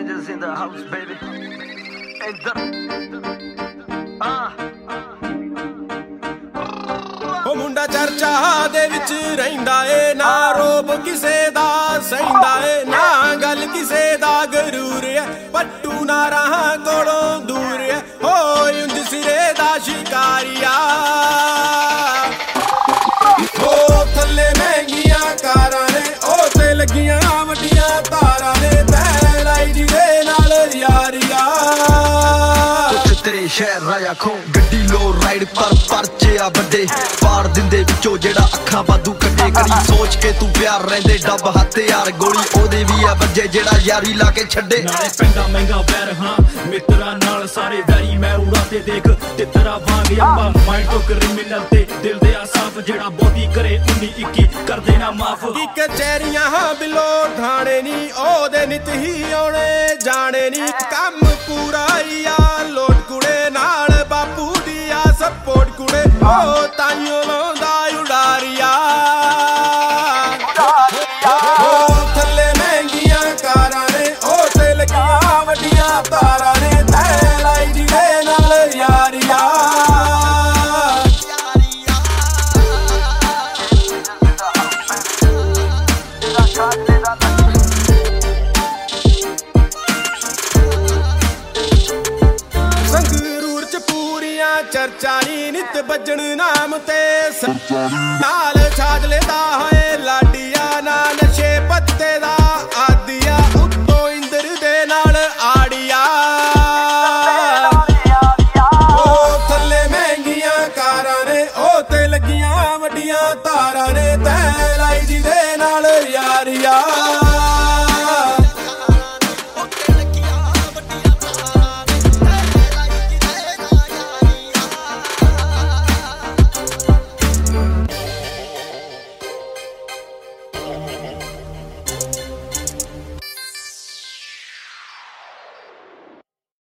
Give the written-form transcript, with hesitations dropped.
Majors in the house, baby. ਉਹ ਮੁੰਡਾ ਚਰਚਾ ਦੇ ਵਿੱਚ ਰਹਿੰਦਾ ਏ, ਨਾ ਰੋਬ ਕਿਸੇ ਦਾ ਸਹਿੰਦਾ ਏ, ਨਾ ਗੱਲ ਕਿਸੇ ਦਾ ਗਰੂਰ ਏ, ਪੱਟੂ ਨਾ ਰਾਹਾਂ ਕੋਲੋਂ ਦੂਰ ਏ, ਹੋਏ ਉਂਝ ਸਿਰੇ ਦਾ ਸ਼ਿਕਾਰੀਆ। ਉਹ ਥੱਲੇ ਮਹਿੰਗੀਆਂ ਕਾਰਾਂ ਨੇ, ਉਹ ਤੇ ਲੱਗੀਆਂ ਵੱਡੀਆਂ ਤਾਰਾਂ ਨੇ, ਤੈ ਲਾਈ ਜਿਹਦੇ ਨਾਲ ਯਾਰੀਆ। ਤੇਰੇ ਸ਼ਹਿਰ ਰਾਇਆ ਖੋ ਗੱਡੀ ਲੋ ਰਾਈਡ ਪਰ ਪਰਚੇ ਆ ਵੱਡੇ ਪਾੜ ਦਿੰਦੇ ਵਿੱਚੋਂ ਜਿਹੜਾ ਅੱਖਾਂ ਵਾਧੂ ਕੱਢੇ। ਕਰੀ ਸੋਚ ਕੇ ਤੂੰ ਪਿਆਰ ਰਹਿੰਦੇ ਡੱਬ ਹਥਿਆਰ ਗੋਲੀ ਉਹਦੇ ਵੀ ਆ ਵੱਜੇ ਜਿਹੜਾ ਯਾਰੀ ਲਾ ਕੇ ਛੱਡੇ। ਨਾਲੇ ਪੈਂਦਾ ਮਹਿੰਗਾ ਵੈਰ ਹਾਂ ਮਿੱਤਰਾਂ ਨਾਲ ਸਾਰੇ ਵੈਰੀ ਮੈਂ ਉੜਾ ਤੇ ਦੇਖ ਤਿੱਤਰਾ ਵਾਂਗ ਆਪਾਂ ਮਾਈਂਡ ਤੋਂ ਕ੍ਰਿਮੀਨਲ ਤੇ ਦਿਲ ਦੇ ਆ ਸਾਫ ਜਿਹੜਾ ਬਹੁਤੀ ਕਰੇ 19-21 ਕਰਦੇ ਨਾ ਮਾਫ। ਕੀ ਕਚਹਿਰੀਆਂ ਹਾਂ ਬਿਲੋ ਥਾਣੇ ਨੀ ਉਹਦੇ ਨਿਤ ਹੀ ਆਉਣੇ ਜਾਣੇ ਨੀ ਕੰਮ ਪੂਰਾ ਹੀ ਆ ਲੋਟ ਕੁੜੇ ਨਾਲ ਬਾਪੂ ਦੀ ਆ ਸਪੋਰਟ ਕੁੜੇ ਉਹ ਤਾਈਓ ਲਾਉਂਦਾ ਉਡਾਰੀਆ। ਉਹ ਥੱਲੇ ਮਹਿੰਗੀਆਂ ਕਾਰਾਂ ਨੇ ਉਹ ਤੇ ਲੱਗੀਆਂ ਵੱਡੀਆਂ ਤਾਰਾਂ ਨੇ ਤੈ ਲਾਈ ਜਿਹਦੇ ਨਾਲ ਯਾਰੀਆ। ਸੰਗਰੂਰ ਚ ਪੂਰੀਆਂ ਚਰਚਾ ਨੀ ਨਿਤ ਵੱਜਣ ਨਾਮ ਤੇ ਨਾਲ ਛਾਜ ਲੈਂਦਾ ਹੋਏ ਲਾਡੀਆਂ ਨਾ ਨਸ਼ੇ ਪੱਤੇ ਦਾ ਆਦੀਆ ਉੱਤੋਂ ਇੰਦਰ ਦੇ ਨਾਲ ਆੜੀਆ। ਉਹ ਥੱਲੇ ਮਹਿੰਗੀਆਂ ਕਾਰਾਂ ਨੇ ਉਹ ਤੇ ਲੱਗੀਆਂ ਵੱਡੀਆਂ ਤਾਰਾਂ ਨੇ ਤੈ ਲਾਈ ਜਿਹਦੇ ਨਾਲ ਯਾਰੀਆ।